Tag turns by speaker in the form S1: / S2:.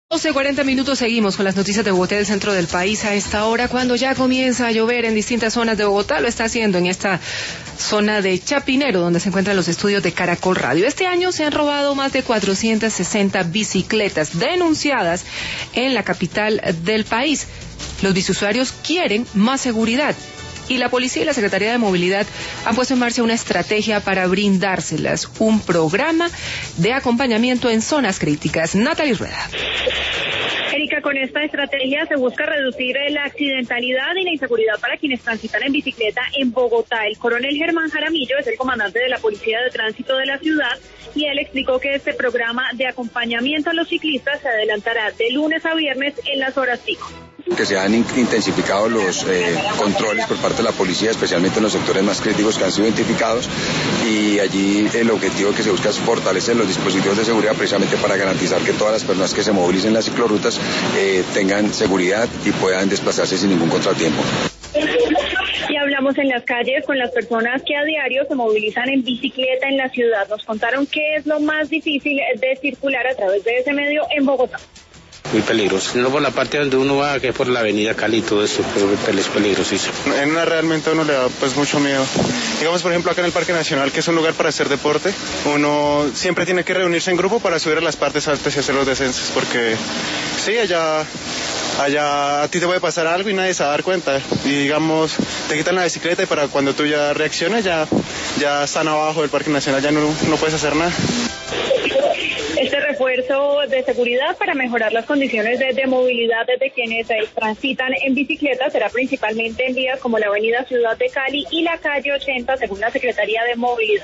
S1: 12:40 seguimos con las noticias de Bogotá y del centro del país a esta hora, cuando ya comienza a llover en distintas zonas de Bogotá. Lo está haciendo en esta zona de Chapinero, donde se encuentran los estudios de Caracol Radio. Este año se han robado más de 460 bicicletas denunciadas en la capital del país. Los biciusuarios quieren más seguridad, y la policía y la Secretaría de Movilidad han puesto en marcha una estrategia para brindárselas, un programa de acompañamiento en zonas críticas. Natalie Rueda.
S2: Erika, con esta estrategia se busca reducir la accidentalidad y la inseguridad para quienes transitan en bicicleta en Bogotá. El coronel Germán Jaramillo es el comandante de la Policía de Tránsito de la ciudad y él explicó que este programa de acompañamiento a los ciclistas se adelantará de lunes a viernes en las horas pico.
S3: Que se han intensificado los controles por parte de la policía, especialmente en los sectores más críticos que han sido identificados, y allí el objetivo que se busca es fortalecer los dispositivos de seguridad precisamente para garantizar que todas las personas que se movilicen en las ciclorrutas tengan seguridad y puedan desplazarse sin ningún contratiempo.
S2: Y hablamos en las calles con las personas que a diario se movilizan en bicicleta en la ciudad. Nos contaron qué es lo más difícil de circular a través de ese medio en Bogotá.
S4: Muy peligroso, no por la parte donde uno va, que es por la avenida Cali y todo eso, pero es peligrosísimo.
S5: En una realmente a uno le da pues mucho miedo. Digamos, por ejemplo, acá en el Parque Nacional, que es un lugar para hacer deporte, uno siempre tiene que reunirse en grupo para subir a las partes altas y hacer los descensos, porque sí, allá a ti te puede pasar algo y nadie se va a dar cuenta. Y digamos, te quitan la bicicleta y para cuando tú ya reacciones, ya están abajo del Parque Nacional, ya no puedes hacer nada.
S2: Este refuerzo de seguridad para mejorar las condiciones de movilidad de quienes transitan en bicicleta será principalmente en vías como la avenida Ciudad de Cali y la calle 80, según la Secretaría de Movilidad.